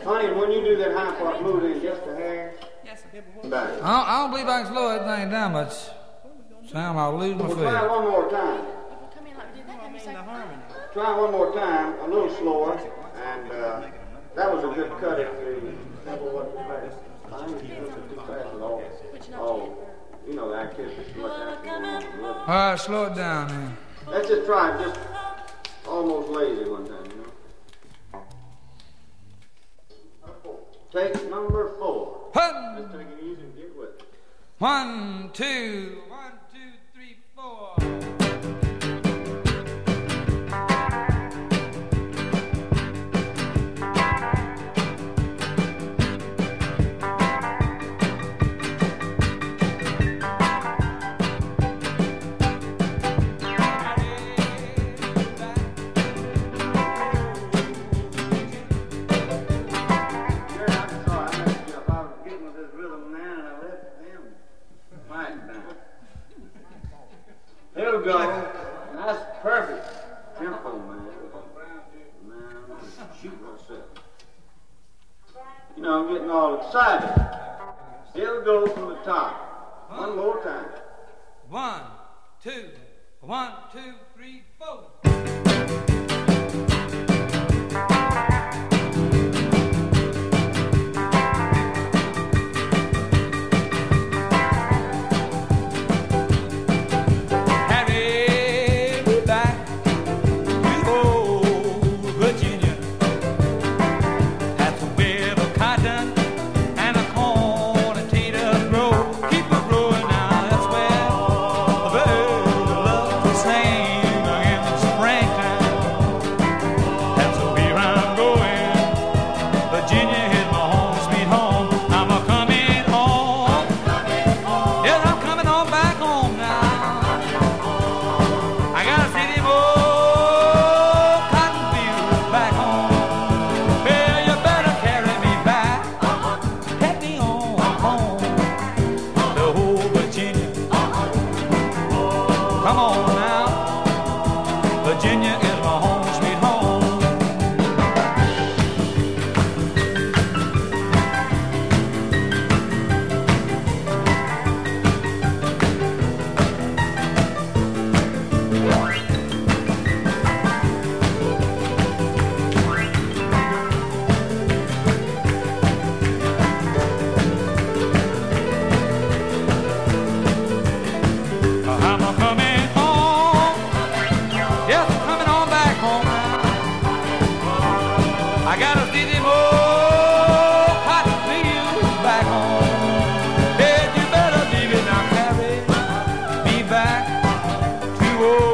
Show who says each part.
Speaker 1: Honey, when you do that high part, move in just a hair.
Speaker 2: Yes, sir.
Speaker 1: Back.
Speaker 3: I don't believe I can slow that thing down much. Sam, I'll lose my
Speaker 1: We'll try
Speaker 3: faith.
Speaker 1: one more time.
Speaker 2: Come in like we did that time. You say,
Speaker 1: Try one more time, a little slower, and that was a good cut if the tempo wasn't fast. I ain't too fast at all. Oh, you know the activity.
Speaker 3: All right, slow it down, man.
Speaker 1: Let's just try it, just almost lazy one time, you know. Take number 4. Let's take it easy and get with it.
Speaker 3: 1, 2, 1, 2, 3, 4.
Speaker 1: Here we go. That's perfect. Tempo, man. Man, I'm shoot myself. You know, I'm getting all excited. Here we go from the top. One more time.
Speaker 3: 1, 2, 1, 2, 3, 4.
Speaker 4: Back to old